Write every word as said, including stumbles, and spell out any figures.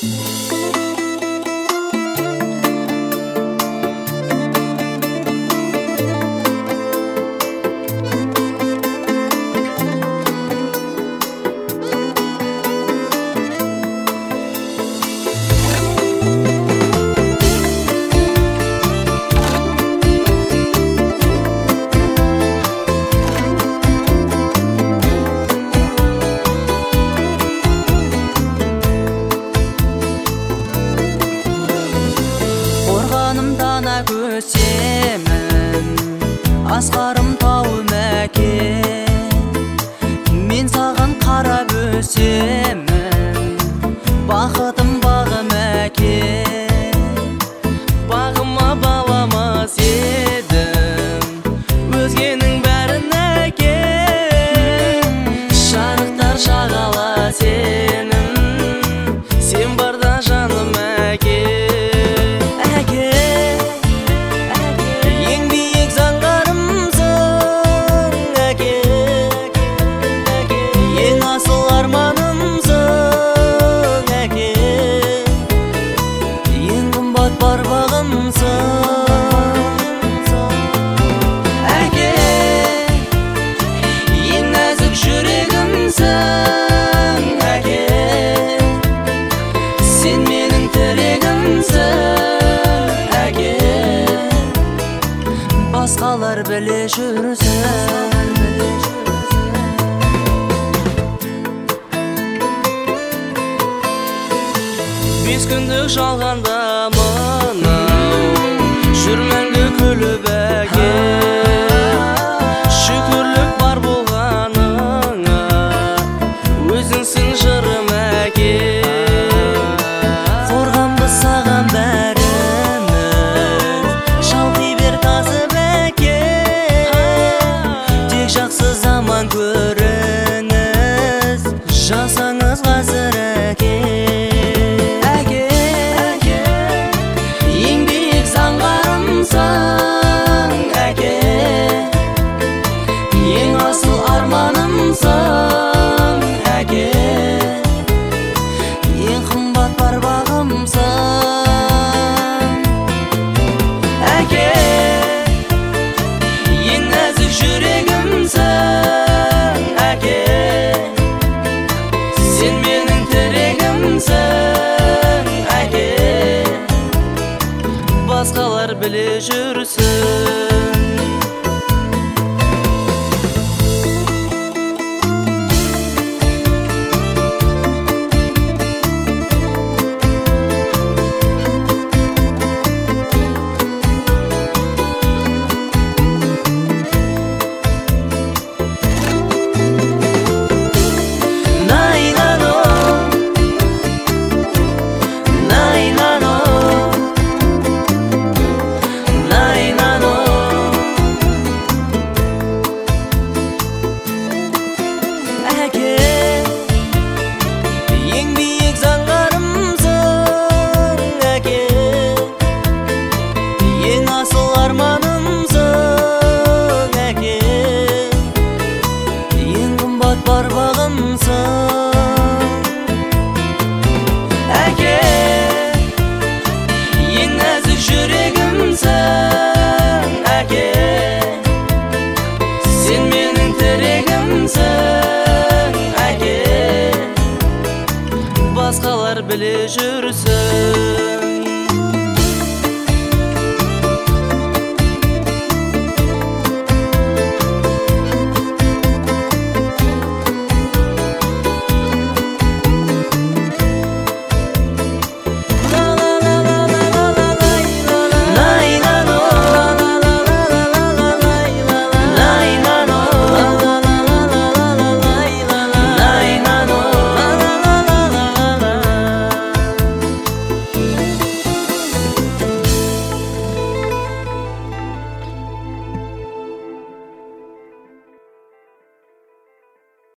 Көсемін асқарым тауым әке, мен саған қарап өсемін, бақытым бағым әке. Бағыма баламас едім өзгенің бәрін әке, шарықтар шағала сенің, сен барда жаным әке. Басқалар біле жүрсін, бес күндік жалғанда мынау жүр мәңгі күліп әке. Шүкірлік бар болғаныңа, өзіңсің жырым әке. Қорғанбыз саған бәріміз, шалқи бер тазып әке. Тек жақсы заман көріңіз, жасаңыз қазір әке. Ең асыл арманымсың әке, ең қымбат бар бағымсың әке. Ең нәзік жүрегімсің әке, сен менің тірегімсің әке. Басқалар біле жүрсін. Бар бағымсың әке, ең нәзік жүрегімсің әке, сен менің тірегімсің әке. Басқалар біле жүрсін.